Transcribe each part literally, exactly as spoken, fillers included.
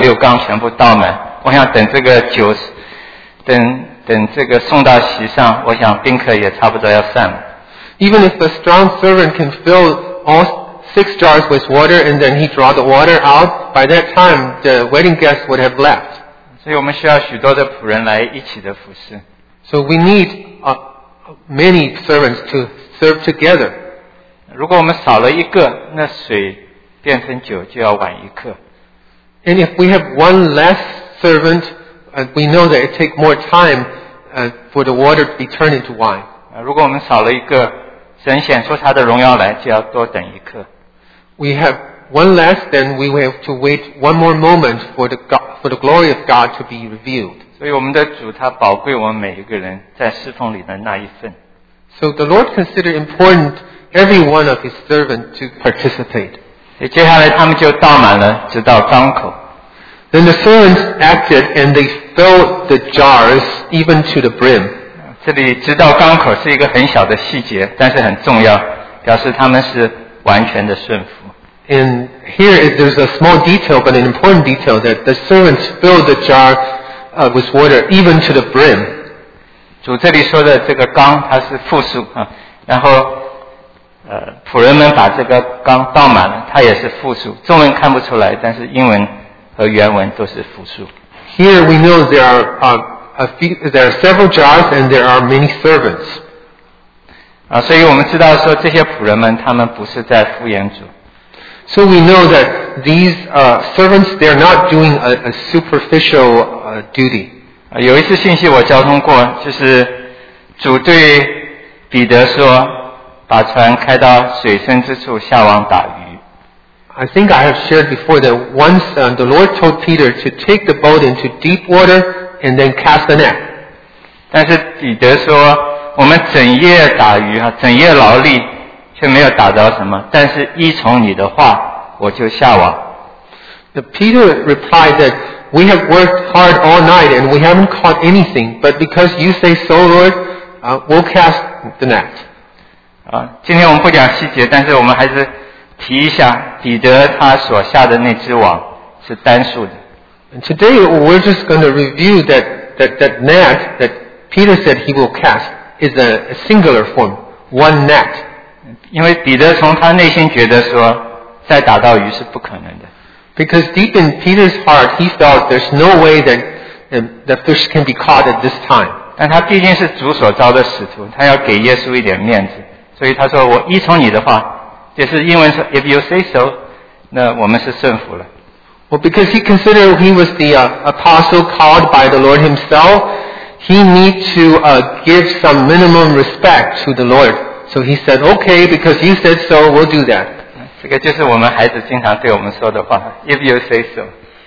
六缸全部倒满。我想等这个酒，等等这个送到席上，我想宾客也差不多要散了。 Even if the strong servant can fill all six jars with water and then he draw the water out, by that time the wedding guests would have left. 所以我们需要许多的仆人来一起的服侍。 So we need uh, many servants to serve together. 如果我们少了一个，那水变成酒就要晚一刻。 And if we have one less servant, uh, we know that it takes more time uh, for the water to be turned into wine. 如果我们少了一个，神显出他的荣耀来，就要多等一刻。 We have one less, then we have to wait one more moment for the God, for the glory of God to be revealed. 所以我们的主他宝贵我们每一个人在侍奉里的那一份。 So the Lord considered important every one of His servants to participate. 接下来他们就倒满了，直到缸口。 Then the servants acted and they filled the jars even to the brim. 这里直到缸口是一个很小的细节，但是很重要，表示他们是完全的顺服。 And here is, there's a small detail, but an important detail, that the servants filled the jar uh, with water even to the brim. 主这里说的这个缸，它是复数啊，然后呃，仆人们把这个缸倒满了，它也是复数。中文看不出来，但是英文和原文都是复数。 Here we know there are uh, a few, there are several jars and there are many servants. 啊，所以我们知道说这些仆人们他们不是在敷衍主。 So we know that these uh, servants, they are not doing a, a superficial uh, duty. 啊，有一次信息我交通过，就是主对彼得说，把船开到水深之处，下网打鱼。 I think I have shared before that once uh, the Lord told Peter to take the boat into deep water and then cast the net. 但是彼得说，我们整夜打鱼啊，整夜劳力，却没有打着什么。但是依从你的话，我就下网。 The Peter replied that we have worked hard all night and we haven't caught anything, but because you say so, Lord, uh, we'll cast the net. 啊，今天我们不讲细节，但是我们还是提一下，彼得他所下的那只网是单数的。 And today we're just going to review that, that, that net that Peter said he will cast is a, a singular form, one net. 因为彼得从他内心觉得说，再打到鱼是不可能的。 Because deep in Peter's heart, he felt there's no way that uh, the fish can be caught at this time. 但他毕竟是主所召的使徒，他要给耶稣一点面子，所以他说：“我依从你的话。”就是英文说 "If you say so"， 那我们是顺服了。 Well, because he considered he was the uh, apostle called by the Lord himself, he need to uh, give some minimum respect to the Lord. So he said, "Okay, because you said so, we'll do that." 这个就是我们孩子经常对我们说的话 "If you say so"。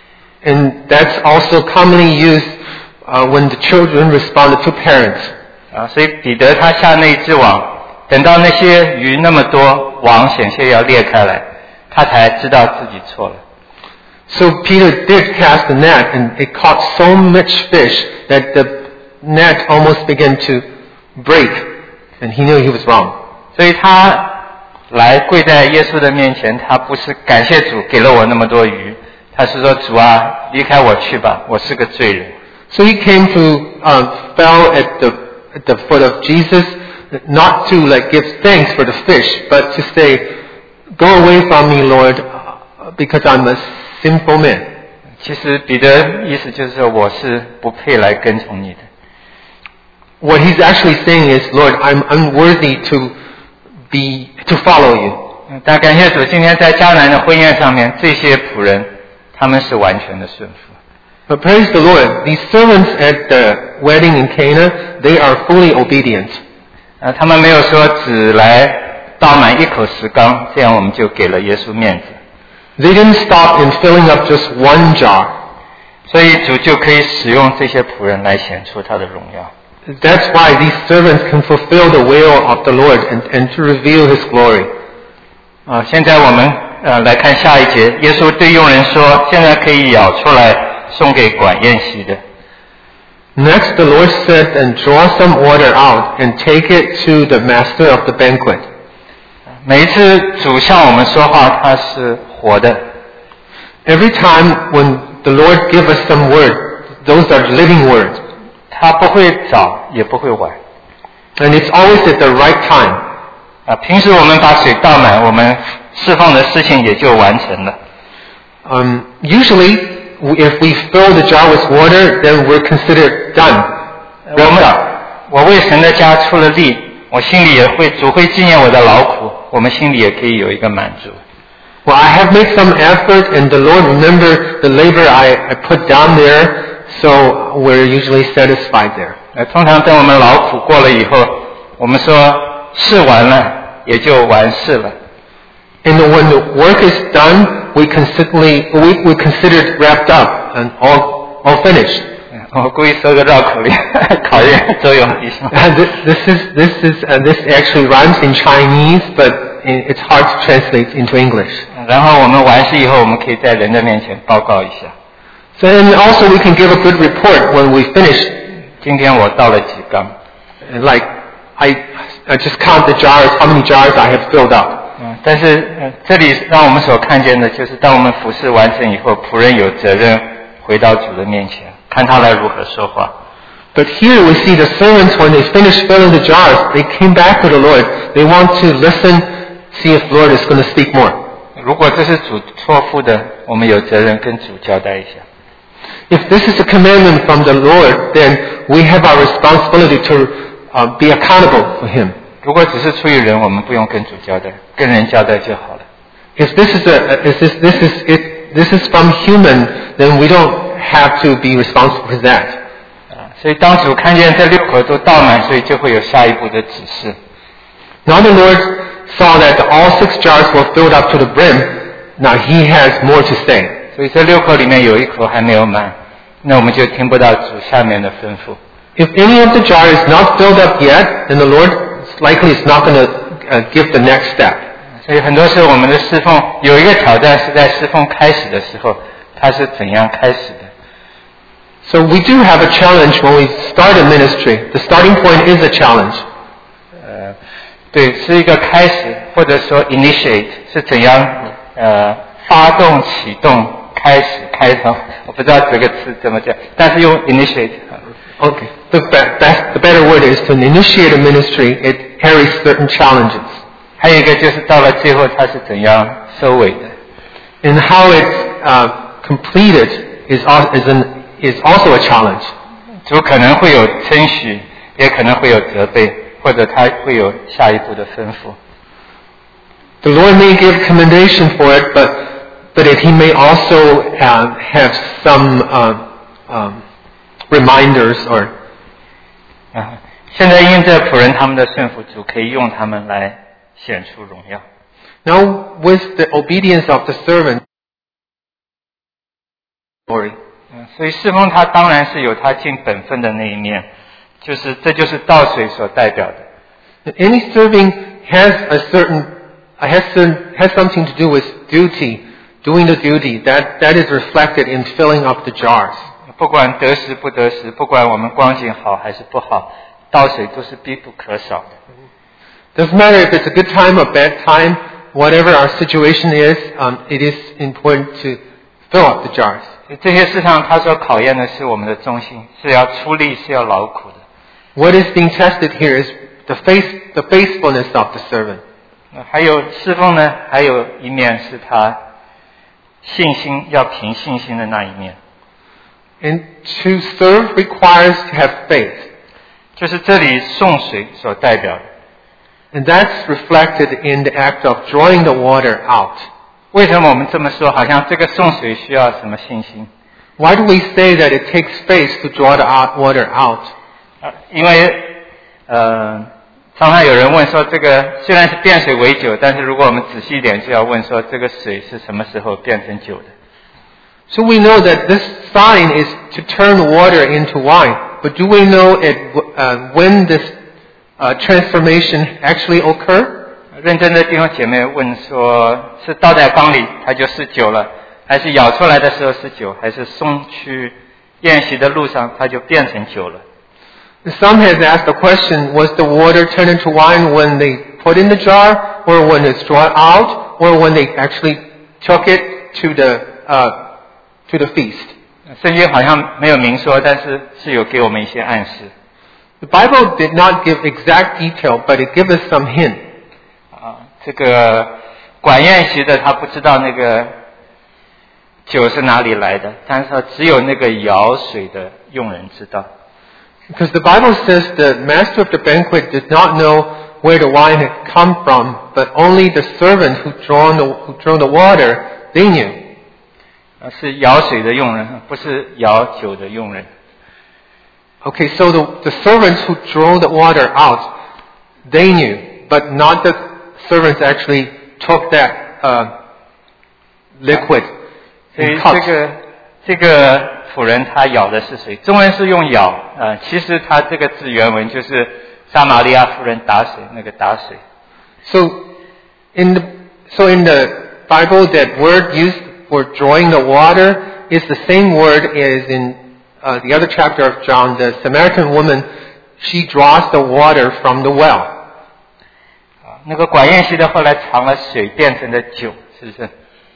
And that's also commonly used uh, when the children responded to parents. 啊，所以彼得他下那一只网，等到那些鱼那么多，网险些要裂开来，他才知道自己错了。 So Peter did cast the net, and it caught so much fish that the net almost began to break, and he knew he was wrong. 所以他来跪在耶稣的面前，他不是感谢主给了我那么多鱼，他是说主啊，离开我去吧，我是个罪人。 So he came to uh, fell at the at the foot of Jesus, not to like give thanks for the fish, but to say, "Go away from me, Lord, because I'm a sinful man." 其实彼得意思就是说，我是不配来跟从你的。 What he's actually saying is, "Lord, I'm unworthy to be to follow you." 但感谢主，今天在迦南的婚宴上面，这些仆人他们是完全的顺服。 But praise the Lord, these servants at the wedding in Cana, they are fully obedient. 呃，他们没有说只来倒满一口石缸，这样我们就给了耶稣面子。 They didn't stop in filling up just one jar. 所以主就可以使用这些仆人来显出他的荣耀。 That's why these servants can fulfill the will of the Lord and, and to reveal His glory. 啊，现在我们呃来看下一节，耶稣对佣人说：“现在可以舀出来送给管宴席的。” Next, the Lord said, "And draw some water out and take it to the master of the banquet." 每一次主向我们说话，他是活的。 Every time when the Lord gives us some word, those are living words. 他不会早也不会晚。 And it's always at the right time. 啊，平时我们把水倒满，我们释放的事情也就完成了。 Um, usually, if we fill the jar with water, then we're considered done. 我们我为神的家出了力，我心里也会主会纪念我的劳苦，我们心里也可以有一个满足。 Well, I have made some effort, and the Lord remembered the labor I, I put down there, so we're usually satisfied there. 呃，通常等我们劳苦过了以后，我们说事完了也就完事了。 And when the work is done, we consistently we we consider it wrapped up and all all finished. 我故意说个绕口令，考验周勇弟兄。 this, this is this is uh, this actually rhymes in Chinese, but it's hard to translate into English. 然后我们完事以后，我们可以在人的面前报告一下。 So and also we can give a good report when we finish. 今天我倒了几缸。 Like I, I just count the jars, how many jars I have filled up. 嗯，但是、呃、这里让我们所看见的就是，当我们服事完成以后，仆人有责任回到主的面前，看他来如何说话。 But here we see the servants, when they finished filling the jars, they came back to the Lord. They want to listen, see if the Lord is going to speak more. 如果这是主托付的，我们有责任跟主交代一下。 If this is a commandment from the Lord, then we have our responsibility to uh, be accountable for Him. 如果只是出于人，我们不用跟主交代，跟人交代就好了。 If this is a, if this, this is it, this is from human, then we don't have to be responsible for that. 啊，所以当主看见这六口都倒满，所以就会有下一步的指示。 Now the Lord saw that all six jars were filled up to the brim. Now He has more to say. 所以这六口里面有一口还没有满，那我们就听不到主下面的吩咐。 If any of the jar is not filled up yet, then the Lord likely is not going to uh, give the next step. 所以很多时候我们的侍奉有一个挑战是在侍奉开始的时候，它是怎样开始的。 So we do have a challenge when we start a ministry. The starting point is a challenge. 呃，对，是一个开始，或者说 initiate 是怎样呃发动、启动、开始、开头。我不知道这个词怎么讲，但是用 initiate。 Okay. The, best, the better word is to initiate a ministry. It carries certain challenges. 还有一个就是到了最后它是怎样收尾的。 And how it's uh, completed is, is, an, is also a challenge. 主可能会有称许，也可能会有责备，或者他会有下一步的吩咐。 The Lord may give commendation for it, but but it, He may also uh, have some uh, um, reminders or. 啊，现在因着仆人他们的顺服，主可以用他们来显出荣耀。 Now, with the obedience of the servant, glory. 嗯，所以侍奉他当然是有他尽本分的那一面，就是这就是倒水所代表的。 Any serving has a certain has certain, has something to do with duty, doing the duty. That that is reflected in filling up the jars. 不管得时不得时，不管我们光景好还是不好，倒水都是必不可少的。 Doesn't matter if it's a good time or bad time, whatever our situation is, um, it is important to fill up the jars. 这些事上，他所考验的是我们的忠心，是要出力，是要劳苦的。 What is being tested here is the faith, the faithfulness of the servant. 还有侍奉呢，还有一面是他信心，要凭信心的那一面。 And to serve requires to have faith. 就是这里送水所代表的。 And that's reflected in the act of drawing the water out. 为什么我们这么说？好像这个送水需要什么信心？ Why do we say that it takes faith to draw the water out? 呃，因为呃，常常有人问说，这个虽然是变水为酒，但是如果我们仔细一点，就要问说，这个水是什么时候变成酒的？ So we know that this sign is to turn water into wine. But do we know it, uh, when this uh, transformation actually occurred? 认真的弟兄姐妹问说，是倒在缸里它就是酒了，还是舀出来的时候是酒，还是送去宴席的路上它就变成酒了？ Some has asked the question, was the water turned into wine when they put in the jar, or when it's drawn out, or when they actually took it to the uh, to the feast. 圣经好像没有明说，但是是有给我们一些暗示。 The Bible did not give exact detail, but it gives us some hint. 啊，这个管宴席的他不知道那个酒是哪里来的，但是只有那个舀水的用人知道。 Because the Bible says the master of the banquet did not know where the wine had come from, but only the servant who drawn the, who drew the water, they knew. 是舀水的用人，不是舀酒的用人。 Okay, so the, the servants who drew the water out, they knew, but not the servants actually took that uh, liquid 所以 in 这 cups. 个这个妇人她舀的是水，中文是用舀啊、呃，其实它这个字原文就是撒玛利亚妇人打水那个打水。 So in the so in the Bible, that word used for drawing the water is the same word as in uh, the other chapter of John. The Samaritan woman, she draws the water from the well. 啊，那个管宴席的后来尝了水变成的酒，是不是？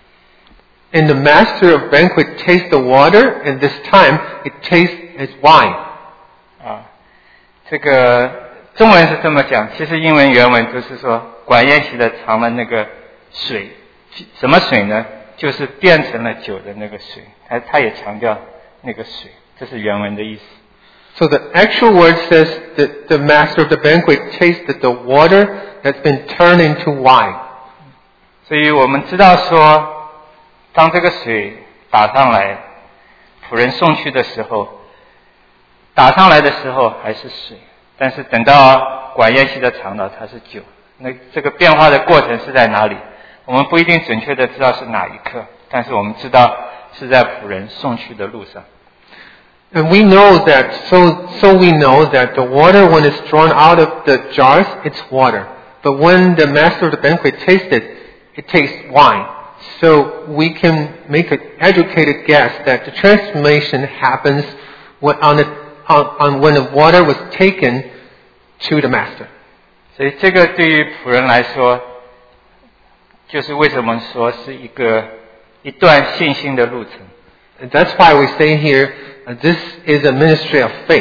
And the master of banquet tastes the water, and this time it tastes as wine. 啊，这个中文是这么讲，其实英文原文就是说管宴席的尝了那个水，什么水呢？就是变成了酒的那个水，他他也强调那个水，这是原文的意思。 So the actual word says that the master of the banquet tasted the water that's been turned into wine. 所以我们知道说，当这个水打上来，仆人送去的时候，打上来的时候还是水，但是等到管宴席的尝到它是酒，那这个变化的过程是在哪里？我们不一定准确的知道是哪一刻，但是我们知道是在仆人送去的路上。 And we know that, so, so we know that the water, when it's drawn out of the jars, it's water. But when the master of the banquet tastes it, it tastes wine. So we can make an educated guess that the transformation happens when, on the, on, on when the water was taken to the master. 所以这个对于仆人来说，就是为什么说是一个一段信心的路程。 And that's why we say here, uh, this is a ministry of faith.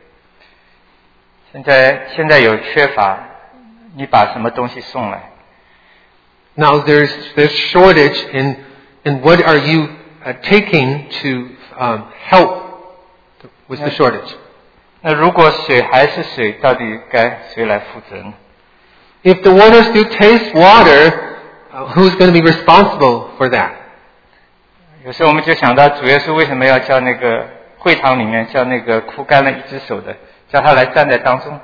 现在现在有缺乏，你把什么东西送来？ Now there's there's shortage in in what are you uh, taking to um, help with the shortage. 那如果水还是水，到底该谁来负责呢？ If the water still tastes water, uh, who's going to be responsible for that? 有时候我们就想到主耶稣为什么要叫那个会堂里面叫那个枯干了一只手的，叫他来站在当中。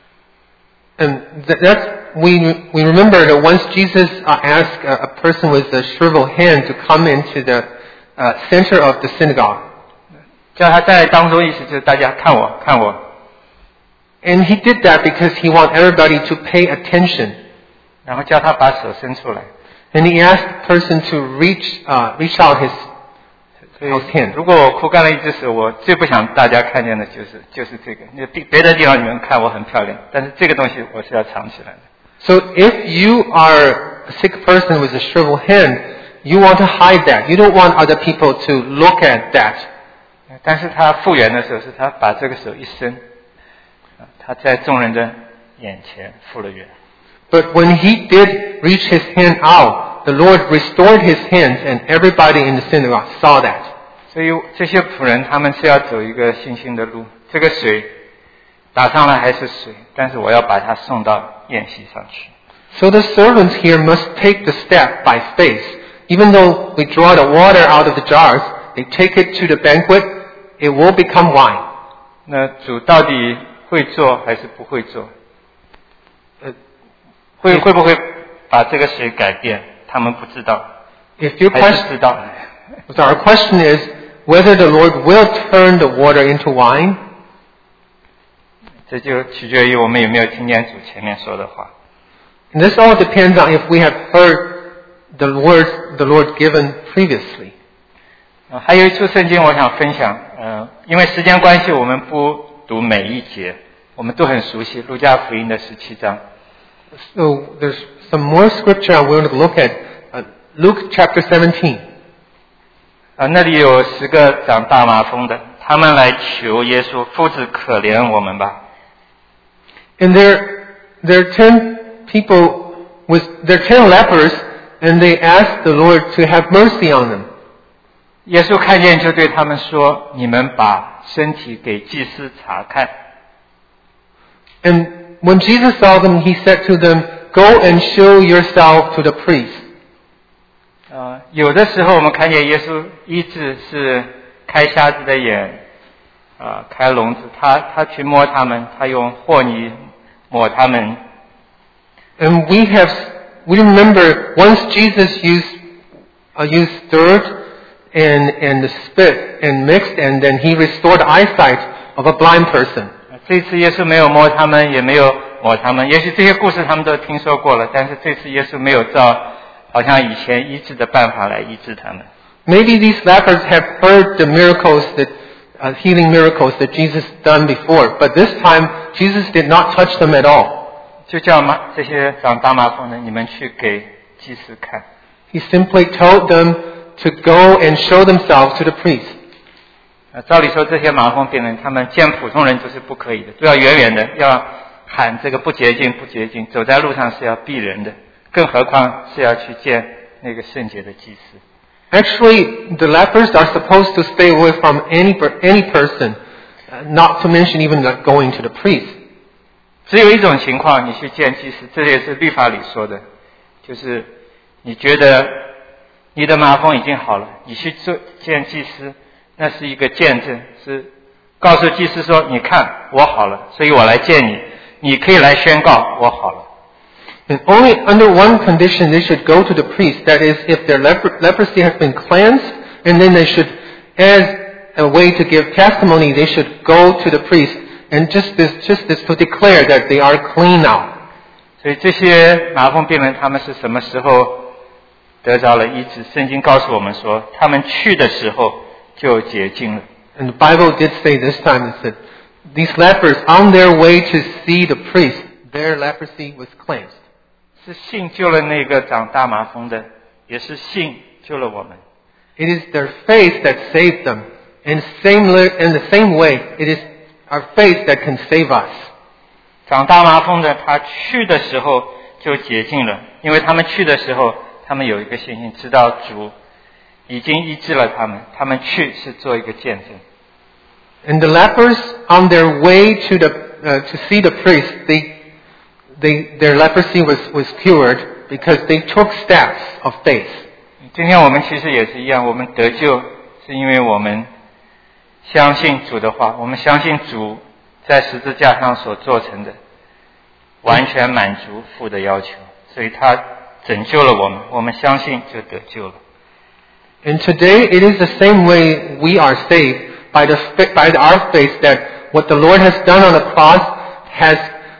And th- that's we we remember that once Jesus uh, asked a, a person with a shriveled hand to come into the uh, center of the synagogue. 叫他站在当中，意思就是大家看我，看我。 And he did that because he wanted everybody to pay attention. 然后叫他把手伸出来。 And he asked the person to reach uh, reach out his 所以 his hand. 如果我枯干了一只手，我最不想大家看见的就是就是这个。那别别的地方你们看我很漂亮，但是这个东西我是要藏起来的。 So if you are a sick person with a shriveled hand, you want to hide that. You don't want other people to look at that. 但是他复原的时候，是他把这个手一伸，他在众人的眼前复了原。 But when he did reach his hand out, the Lord restored his hands, and everybody in the synagogue saw that. 所以这些仆人他们是要走一个信心的路。这个水打上来还是水，但是我要把它送到宴席上去。 So the servants here must take the step by faith. Even though we draw the water out of the jars, they take it to the banquet, it will become wine. 那主到底会做还是不会做？ Uh, 会会不会把这个水改变？他们不知道， If your 还是 question, 知道。 so our question is whether the Lord will turn the water into wine. 这就取决于我们有没有听见主前面说的话。 And this all depends on if we have heard the words the Lord given previously. 呃还有一处圣经我想分享，呃，因为时间关系，我们不读每一节，我们都很熟悉路加福音的十七章。 So there's some more scripture I want to look at. Uh, Luke chapter seventeen. 啊，那里有十个长大麻风的，他们来求耶稣，父子可怜我们吧。 And there, there are ten people with, there are ten lepers, and they ask the Lord to have mercy on them. 耶稣看见就对他们说：“你们把身体给祭司查看。” And when Jesus saw them, he said to them, "Go and show yourself to the priest." 呃，有的时候我们看见耶稣医治是开瞎子的眼，啊、呃，开聋子，他他去摸他们，他用和泥抹他们。 And we have, we remember once Jesus used, uh, used dirt and, and the spit and mixed, and then he restored the eyesight of a blind person. 这次耶稣没有摸他们，也没有抹他们。也许这些故事他们都听说过了，但是这次耶稣没有照好像以前医治的办法来医治他们。 Maybe these lepers have heard the miracles that, uh, healing miracles that Jesus done before, but this time Jesus did not touch them at all. 就叫麻这些长大麻风的，你们去给祭司看。 He simply told them to go and show themselves to the priest. 呃，照理说这些麻风病人，他们见普通人都是不可以的，都要远远的，要喊这个不洁净不洁净，走在路上是要避人的，更何况是要去见那个圣洁的祭司。 Actually, the lepers are supposed to stay away from any any person, uh, not to mention even like going to the priest. 只有一种情况，你去见祭司，这也是律法里说的，就是你觉得你的麻风已经好了，你去做见祭司，那是一个见证，是告诉祭司说：“你看，我好了，所以我来见你，你可以来宣告我好了。” And only under one condition they should go to the priest. That is, if their leper- leprosy has been cleansed, and then they should, as a way to give testimony, they should go to the priest, and just this, just this to declare that they are clean now. 所以这些麻风病人他们是什么时候得着了医治？圣经告诉我们说，他们去的时候就洁净了。 And the Bible did say this time, it said, these lepers, on their way to see the priest, their leprosy was cleansed. 是信救了那个长大麻风的，也是信救了我们。 It is their faith that saved them. In same in the same way, it is our faith that can save us. 长大麻风的，他去的时候就洁净了，因为他们去的时候，他们有一个信心，知道主已经医治了他们，他们去是做一个见证。 And the lepers, on their way to the uh, to see the priest, they they their leprosy was was cured because they took steps of faith. 今天我们其实也是一样，我们得救是因为我们相信主的话，我们相信主在十字架上所做成的完全满足父的要求，所以他拯救了我们，我们相信就得救了。 And today it is the same way we are saved by the by our faith that what the Lord has done on the cross has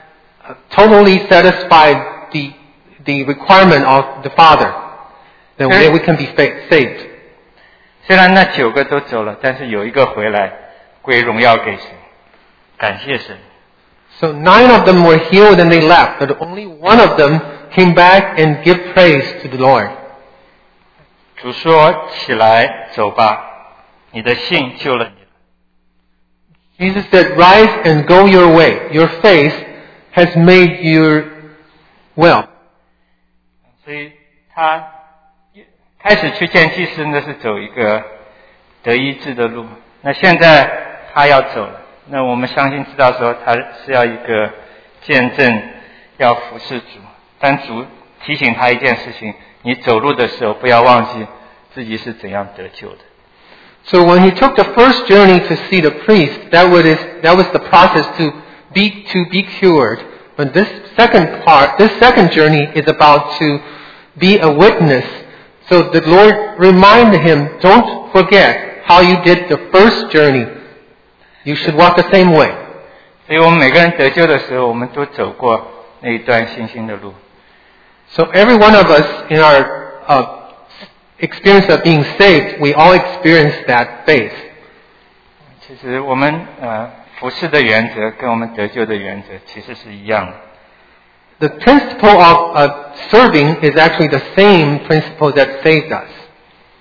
totally satisfied the the requirement of the Father, that way we can be saved. 虽然那九个都走了，但是有一个回来，归荣耀给神，感谢神。 So nine of them were healed and they left, but only one of them came back and give praise to the Lord. 主说：“起来，走吧，你的信救了你。” Jesus said, "Rise and go your way. Your faith has made you well." 所以他开始去见祭司，那是走一个得医治的路。那现在他要走了，那我们相信知道说他是要一个见证，要服侍主。但主提醒他一件事情：你走路的时候不要忘记自己是怎样得救的。 So when he took the first journey to see the priest, that was that was the process to be to be cured. But this second part, this second journey is about to be a witness. So the Lord reminded him, don't forget how you did the first journey. You should walk the same way. 所以我们每个人得救的时候，我们都走过那一段信心的路。 So every one of us in our uh, experience of being saved, we all experience that faith. 其实我们呃服侍的原则跟我们得救的原则其实是一样的。 The principle of uh, serving is actually the same principle that saved us.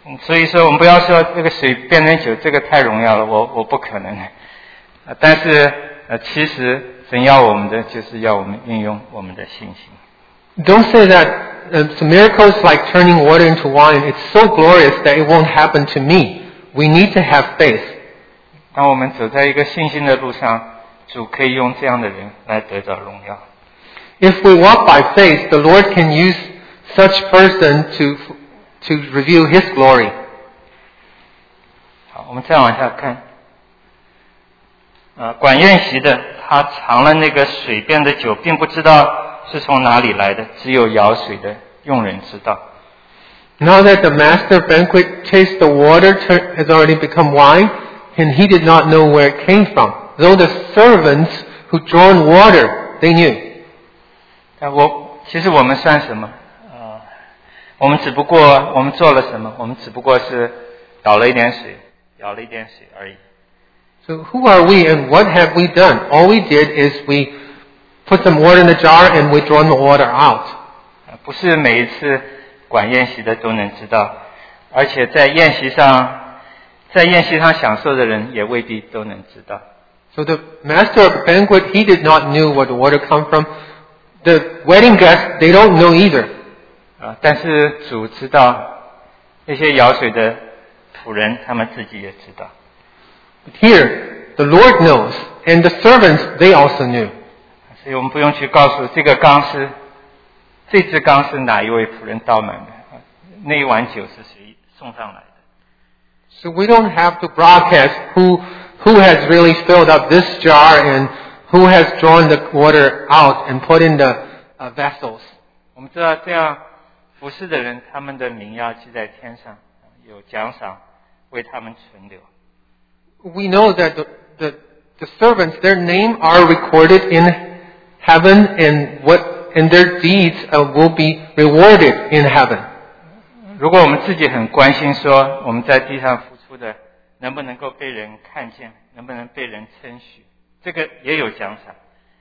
嗯，所以说我们不要说这个水变成酒，这个太荣耀了，我我不可能。呃，但是呃，其实神要我们的就是要我们运用我们的信心。 Don't say that uh, some miracles like turning water into wine, it's so glorious that it won't happen to me. We need to have faith. 当我们走在一个信心的路上，主可以用这样的人来得着荣耀。 If we walk by faith, the Lord can use such person to to reveal His glory. 好，我们再往下看。呃，管宴席的他尝了那个水变的酒，并不知道是从哪里来的，只有舀水的用人知道。 Now that the master of banquet tasted the water tur- has already become wine, and he did not know where it came from, though the servants who drawn water, they knew. 但我其实我们算什么？呃，我们只不过我们做了什么？我们只不过是倒了一点水，舀了一点水而已。 So who are we and what have we done? All we did is we put some water in the jar and we drawn the water out. 不是每一次管宴席的都能知道，而且在宴席上，在宴席上享受的人也未必都能知道。 So the master of the banquet, he did not know where the water come from. The wedding guests, they don't know either. 啊，但是主知道，那些舀水的仆人，他们自己也知道。 But here, the Lord knows, and the servants, they also knew. 所以我们不用去告诉这个缸是，这只缸是哪一位仆人倒满的，那一碗酒是谁送上来的。 So we don't have to broadcast who who has really filled up this jar and who has drawn the water out and put in the uh, vessels. 我们知道这样服侍的人，他们的名要记在天上，有奖赏为他们存留。 We know that the, the, the servants, their name are recorded in heaven and what and their deeds uh, will be rewarded in heaven. 如果我们自己很关心说我们在地上付出的能不能够被人看见，能不能被人称许，这个也有奖赏。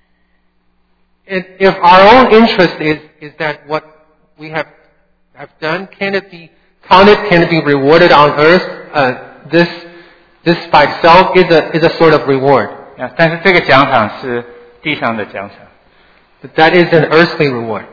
And if our own interest is, is that what we have, have done, can it be counted, can it be rewarded on earth? Uh, this, this by itself is a, is a sort of reward. 啊，但是这个奖赏是地上的奖赏。 But that is an earthly reward.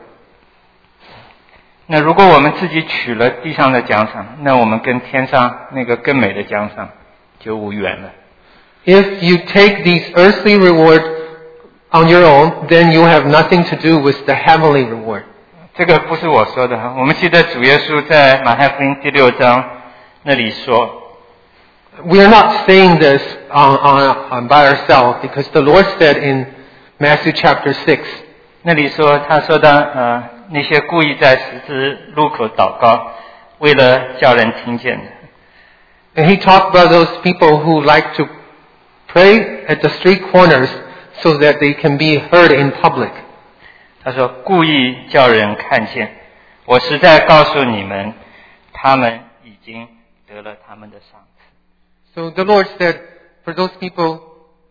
那如果我们自己取了地上的奖赏，那我们跟天上那个更美的奖赏就无缘了。 If you take these earthly rewards on your own, then you have nothing to do with the heavenly reward. 这个不是我说的哈，我们记得主耶稣在马太福音第六章那里说。 We are not saying this on, on, on by ourselves because the Lord said in Matthew chapter six. 那里说，他说的呃，那些故意在十字路口祷告，为了叫人听见的。 And he talked about those people who like to pray at the street corners so that they can be heard in public. 他说，故意叫人看见，我实在告诉你们，他们已经得了他们的赏赐。 So the Lord said, for those people,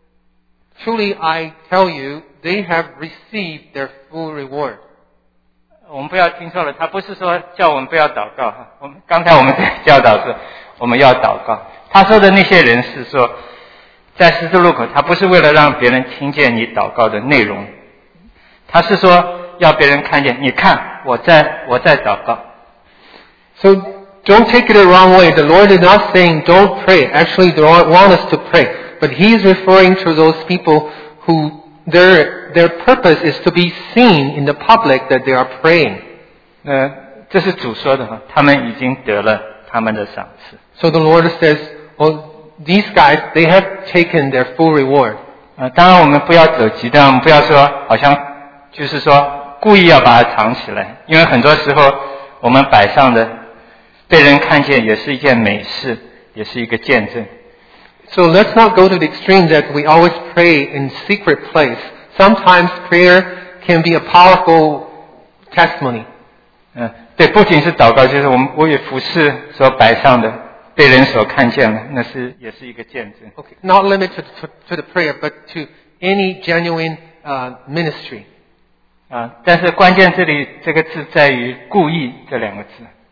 truly I tell you, they have received their full reward. 我们不要听错了，他不是说叫我们不要祷告哈。我们刚才我们在教导是，我们要祷告。他说的那些人是说，在十字路口，他不是为了让别人听见你祷告的内容，他是说要别人看见，你看我在我在祷告。 So don't take it the wrong way. The Lord is not saying don't pray. Actually, the Lord wants us to pray. But He is referring to those people who their their purpose is to be seen in the public that they are praying. 呃，这是主说的哈，他们已经得了他们的赏赐。 So the Lord says, well, these guys, they have taken their full reward. 呃，当然我们不要走极端，我们不要说好像就是说故意要把它藏起来，因为很多时候我们摆上的被人看见也是一件美事，也是一个见证。 So let's not go to the extreme that we always pray in secret place. Sometimes prayer can be a powerful testimony. 嗯，对，不仅是祷告，就是我们为服事所摆上的，被人所看见了，那是也是一个见证。 Okay, not limited to, to the prayer, but to any genuine uh, ministry. 啊，但是关键这里这个字在于故意这两个字。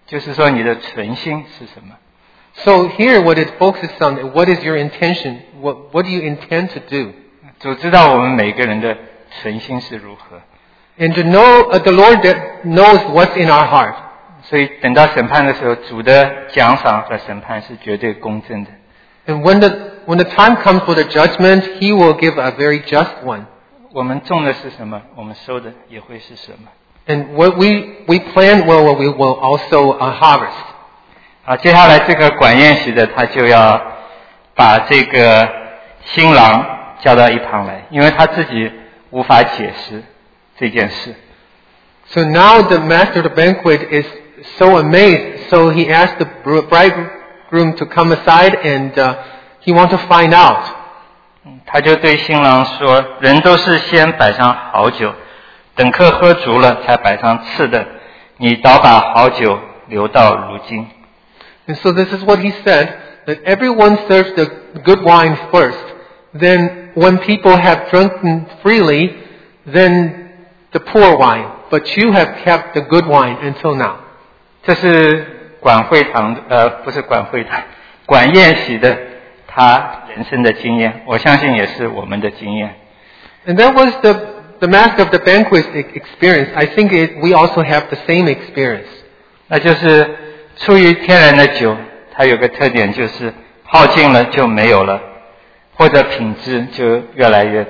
就是说你的存心是什么。 So here what it focuses on, what is your intention? What, what do you intend to do? 主知道我们每个人的存心是如何， And to know uh, the Lord that knows what's in our heart. 所以等到审判的时候，主的奖赏和审判是绝对公正的。 And when the, when the time comes for the judgment, He will give a very just one. 我们种的是什么，我们收的也会是什么。 And what we, we plant, well, we will also uh, harvest. 好，接下来这个管宴席的他就要把这个新郎叫到一旁来，因为他自己无法解释这件事。 So now the master of the banquet is so amazed, so he asked the bridegroom to come aside and uh, he wants to find out. 他就对新郎说：“人都是先摆上好酒，等客喝足了才摆上次的，你倒把好酒留到如今。” And so this is what he said, that everyone serves the good wine first. Then when people have drunken freely, then the poor wine. But you have kept the good wine until now. 这是管会堂的，呃，不是管会堂，管宴席的他人生的经验，我相信也是我们的经验。 And that was the, the master of the banquet experience. I think it, we also have the same experience. 那就是出于天然的酒，它有个特点就是耗尽了就没有了，或者品质就越来越次。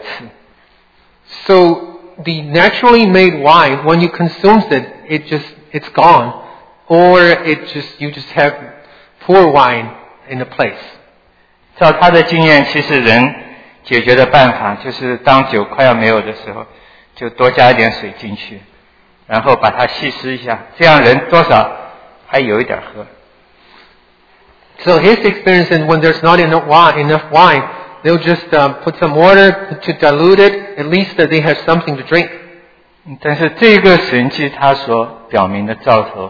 So the naturally made wine, when you consume it, it just, it's gone. Or it just, you just have poor wine in a place. 照他的经验，其实人解决的办法就是当酒快要没有的时候，就多加一点水进去，然后把它稀释一下，这样人多少还有一点喝。 So his experience is when there's not enough wine, enough wine, they'll just uh, put some water to dilute it. At least that they have something to drink. 但是这个神迹它所表明的兆头，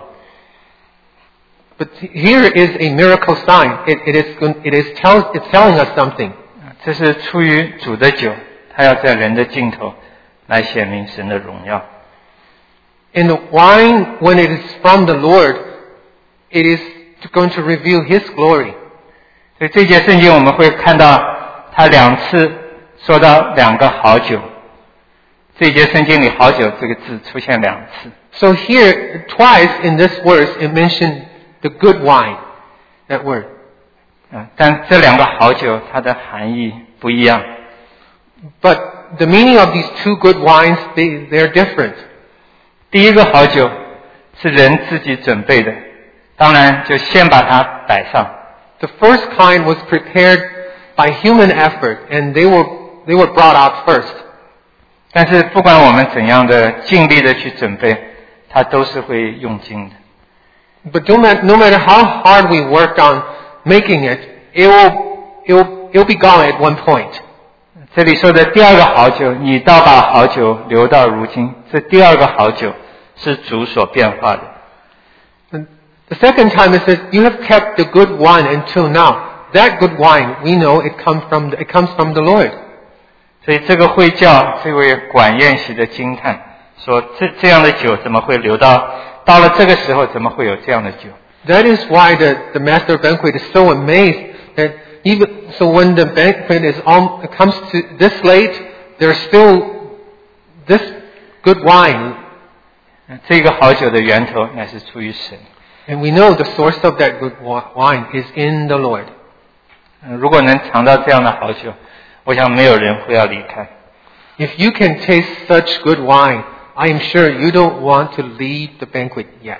But here is a miracle sign. It, it is, it is tell, it's telling us something. 这是出于主的酒，它要在人的尽头来显明神的荣耀。 And the wine, when it is from the Lord, it is going to reveal His glory. 所以这节圣经我们会看到，他两次说到两个好酒。这节圣经里“好酒”这个字出现两次。 So here, twice in this verse, it mentioned the good wine, that word. 啊，但这两个好酒它的含义不一样。 But the meaning of these two good wines, they, they're different. 第一个好酒是人自己准备的，当然就先把它摆上。 The first kind was prepared by human effort, and they were, they were brought out first. 但是不管我们怎样的尽力的去准备，它都是会用尽的。 But no matter, no matter how hard we worked on making it, it will, it will, it will be gone at one point. 这里说的第二个好酒，你倒把好酒留到如今，这第二个好酒是主所变化的。 And the second time it says, you have kept the good wine until now. That good wine, we know it comes from the, it comes from the Lord. 所以这个会叫这位管宴席的惊叹，说这这样的酒怎么会留到到了这个时候，怎么会有这样的酒？ That is why the, the master of banquet is so amazed that even so when the banquet is on, it comes to this late, there's still this good wine. 这个好酒的源头乃是出于神。 And we know the source of that good wine is in the Lord. 如果能尝到这样的好酒，我想没有人会要离开。 If you can taste such good wine, I am sure you don't want to leave the banquet yet.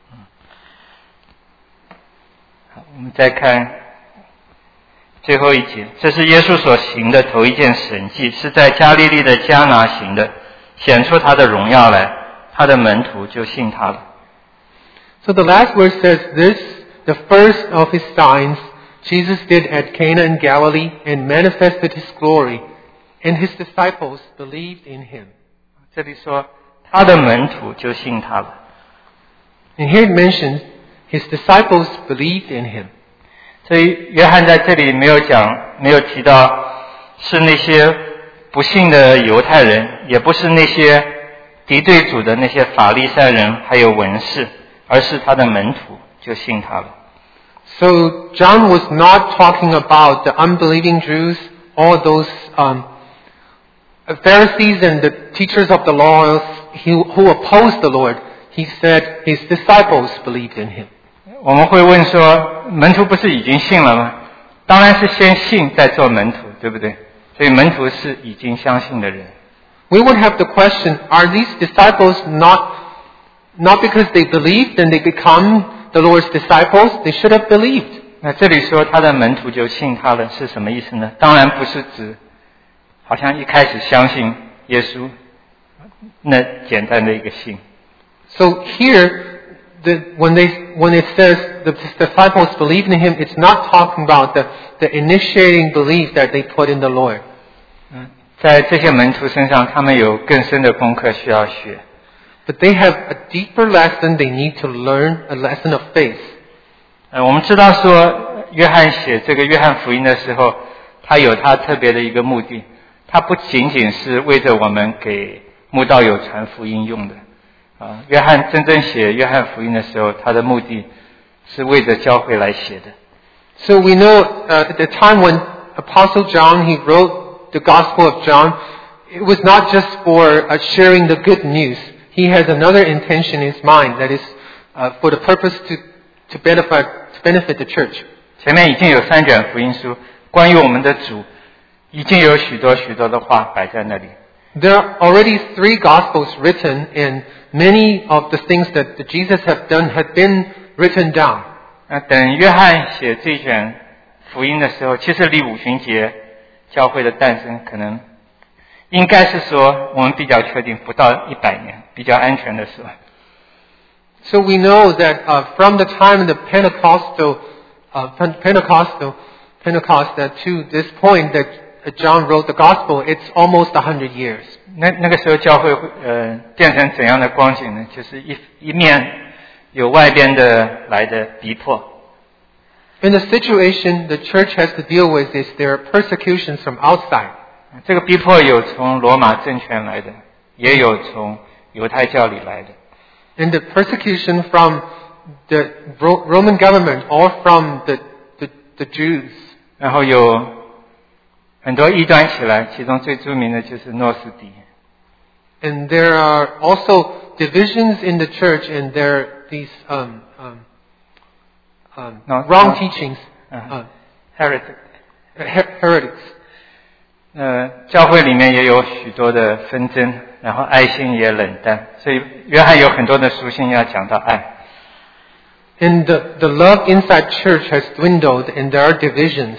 好，我们再看最后一节，这是耶稣所行的头一件神迹，是在加利利的迦拿行的，显出他的荣耀来，他的门徒就信他了。 So the last verse says this, the first of his signs Jesus did at Cana in Galilee and manifested his glory, and his disciples believed in him. 这里说他的门徒就信他了。 And here it mentions his disciples believed in him. 所以约翰在这里没有讲，没有提到是那些不信的犹太人，也不是那些敌对主的那些法利赛人还有文士， 而是他的门徒就信他了。 So John was not talking about the unbelieving Jews, all those um, Pharisees and the teachers of the law who, who opposed the Lord. He said his disciples believed in him. 我们会问说，门徒不是已经信了吗？当然是先信再做门徒，对不对？所以门徒是已经相信的人。 We would have the question, are these disciples not, not because they believed and they become the Lord's disciples? They should have believed. 那这里说他的门徒就信他了，是什么意思呢？当然不是指好像一开始相信耶稣那简单的一个信。 So here, the, when, they, when it says the disciples believed in him, it's not talking about the, the initiating belief that they put in the Lord. 嗯，在这些门徒身上，他们有更深的功课需要学。 But they have a deeper lesson they need to learn, a lesson of faith. 呃，我们知道说，约翰写这个约翰福音的时候，他有他特别的一个目的，他不仅仅是为着我们给慕道友传福音用的。啊，约翰真正写约翰福音的时候，他的目的是为着教会来写的。 So we know uh, at the time when Apostle John, he wrote the Gospel of John, it was not just for uh, sharing the good news. He has another intention in his mind, that is uh, for the purpose to, to, benefit, to benefit the church. 前面已经有三卷福音书，关于我们的主，已经有许多许多的话摆在那里。 There are already three Gospels written, and many of the things that Jesus have done have been written down. 那等约翰写这卷福音的时候，其实离五旬节教会的诞生可能应该是说我们比较确定不到一百年，比较安全的说。 So we know that uh, from the time of the Pentecostal, uh, Pentecostal, Pentecost uh, to this point that John wrote the Gospel, it's almost a hundred years. 那那个时候教会呃变成怎样的光景呢？就是一一面有外边的来的逼迫。 In the situation the church has to deal with is there are persecutions from outside. 这个逼迫有从罗马政权来的，也有从犹太教里来的。 And the persecution from the Roman government or from the, the, the Jews. 然后有很多异端起来，其中最著名的就是诺斯底。 And there are also divisions in the church, and there are these um, um, um, no, wrong no. teachings, uh-huh. uh, Heretic. her- heretics. 呃，教会里面也有许多的纷争，然后爱心也冷淡，所以约翰有很多的书信要讲到爱。 And the, the love inside church has dwindled, and there are divisions.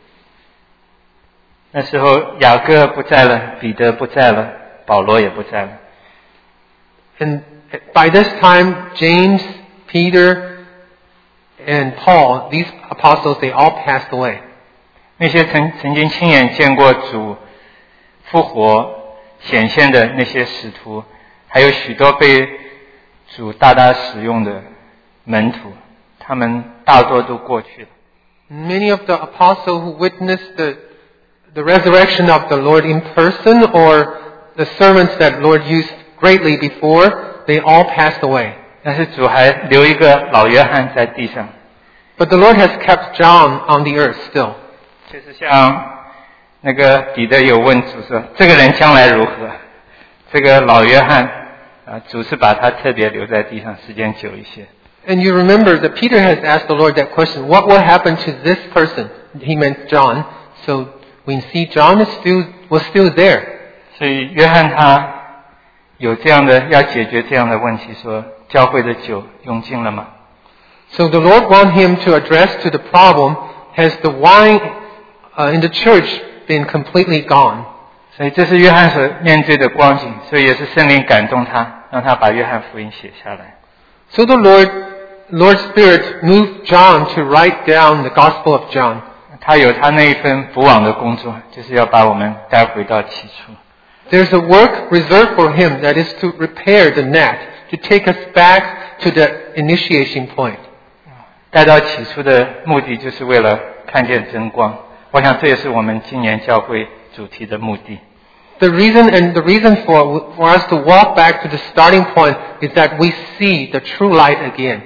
那时候雅各不在了，彼得不在了，保罗也不在了。 And by this time, James, Peter, and Paul, these apostles, they all passed away. 那些曾曾经亲眼见过主复活显现的那些使徒，还有许多被主大大使用的门徒，他们大多都过去了。 Many of the apostles who witnessed the the resurrection of the Lord in person, or the sermons that Lord used greatly before, they all passed away. 但是主还留一个老约翰在地上。 But the Lord has kept John on the earth still. 就是像那个彼得有问主说，这个人将来如何？这个老约翰啊，主是把他特别留在地上，时间久一些。 And you remember that Peter has asked the Lord that question, what will happen to this person? He meant John. So we see John is still, was still there. 所以约翰他有这样的要解决这样的问题，说教会的酒用尽了吗？ So the Lord want him to address to the problem, has the wine uh, in the church been completely gone? 所以这是约翰所面对的光景，所以也是圣灵感动他，让他把约翰福音写下来。 So the Lord, Lord's Spirit moved John to write down the Gospel of John. 他有他那一份补网的工作，就是要把我们带回到起初。 There's a work reserved for him, that is to repair the net, to take us back to the initiation point. 带到起初的目的就是为了看见真光，我想这也是我们今年教会主题的目的。 The reason and the reason for, for us to walk back to the starting point is that we see the true light again.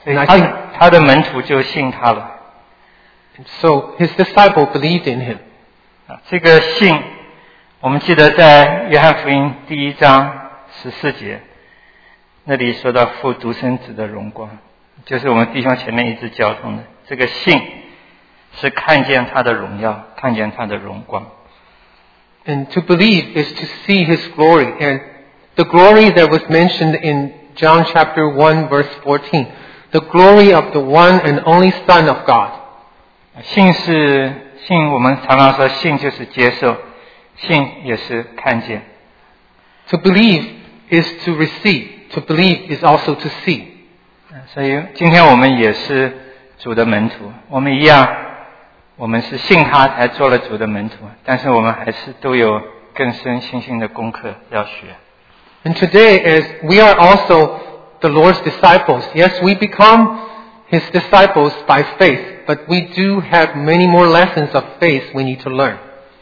所以 And I 他 think 他的门徒就信他了。 so. His disciple believed in him. 啊，这个信，我们记得在约翰福音第一章十四节，那里说到父独生子的荣光，就是我们弟兄前面一直交通的。这个信是看见他的荣耀，看见他的荣光。 And to believe is to see his glory. And the glory that was mentioned in John chapter one verse fourteen, the glory of the one and only Son of God. 信是信，我们常常说信就是接受，信也是看见。 To believe is to receive. To believe is also to see. 所以今天我们也是主的门徒，我们一样，我们是信他才做了主的门徒，但是我们还是都有更深信心的功课要学。 And today, as we are also the Lord's disciples, yes, we become his disciples by faith, but we do have many more lessons of faith we need to learn.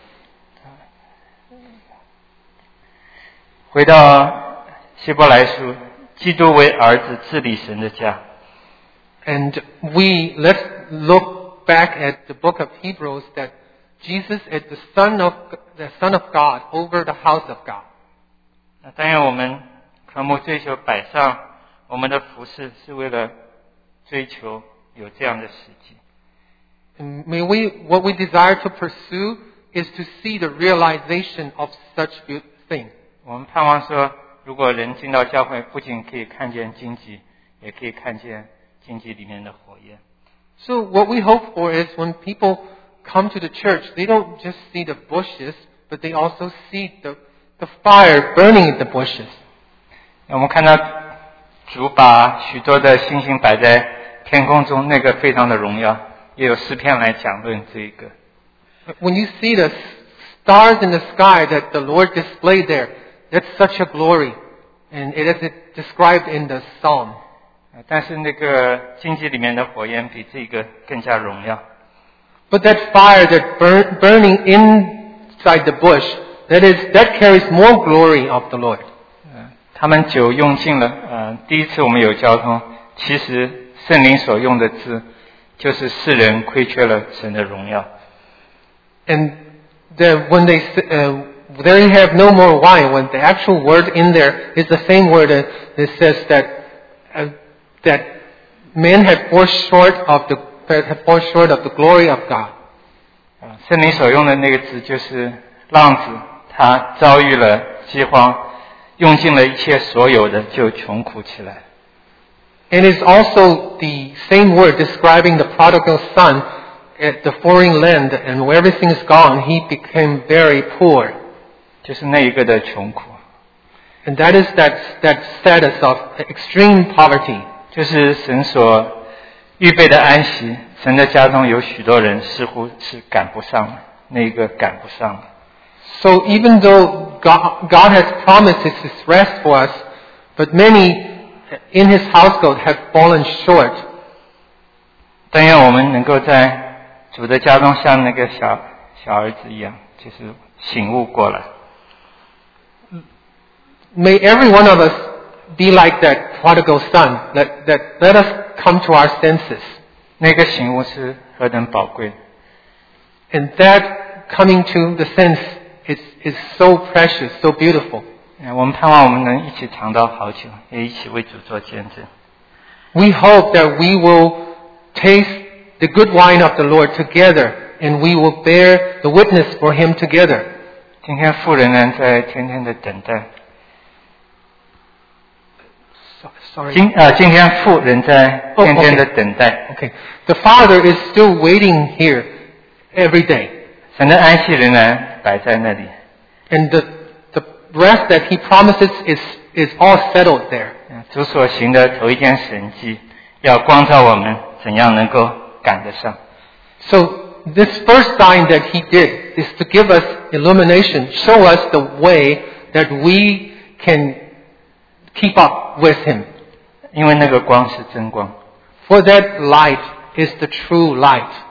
回到希伯来书，基督为儿子治理神的家。 And we, let's look back at the book of Hebrews that Jesus is the Son of, the Son of God over the house of God. 那当然我们渴慕追求摆上我们的服事，是为了追求有这样的实际。 And may we, what we desire to pursue is to see the realization of such good things. 我们盼望说，如果人进到教会，不仅可以看见荆棘，也可以看见荆棘里面的火焰。 So what we hope for is when people come to the church, they don't just see the bushes, but they also see the, the fire burning in the bushes. 我们看到主把许多的星星摆在天空中，那个非常的荣耀，也有诗篇来讲论这一个。 When you see the stars in the sky that the Lord displayed there, that's such a glory. And it is described in the psalm. 但是那个荆棘里面的火焰比这个更加荣耀。 But that fire that burn, burning inside the bush, that is, that carries more glory of the Lord. 他们酒用尽了，呃，第一次我们有交通，其实圣灵所用的字，就是世人亏缺了神的荣耀。 And then when they, uh, they have no more wine, when the actual word in there is the same word that, that says that, uh, that men have fallen short of the, have fallen short of the glory of God. 啊，圣灵所用的那个字就是浪子，他遭遇了饥荒，用尽了一切所有的，就穷苦起来。 And it's also the same word describing the prodigal son at the foreign land, and when everything is gone, he became very poor. 就是那一个的穷苦， And that is that, that status of extreme poverty. 就是神所预备的安息。神的家中有许多人似乎是赶不上了，那一个赶不上了。 So even though God, God has promised His rest for us, but many in His household have fallen short. 但愿我们能够在主的家中像那个小小儿子一样，就是醒悟过来。 May every one of us be like that prodigal son. That, that let us come to our senses. 那个醒悟是何等宝贵。 And that coming to the sense is, is so precious, so beautiful. 我们盼望我们能一起尝到好酒，也一起为主做见证。 We hope that we will taste the good wine of the Lord together, and we will bear the witness for Him together. 今天妇人呢，在天天的等待。 Sorry. 今啊，今天妇人在天天的等待。 Okay. The Father is still waiting here every day. 神的安息仍然摆在那里。 And the, the rest that He promises is, is all settled there. 主所行的头一件神迹，要光照我们怎样能够赶得上。 So this first sign that He did is to give us illumination, show us the way that we can keep up with Him. 因为那个光是真光。 For that light is the true light.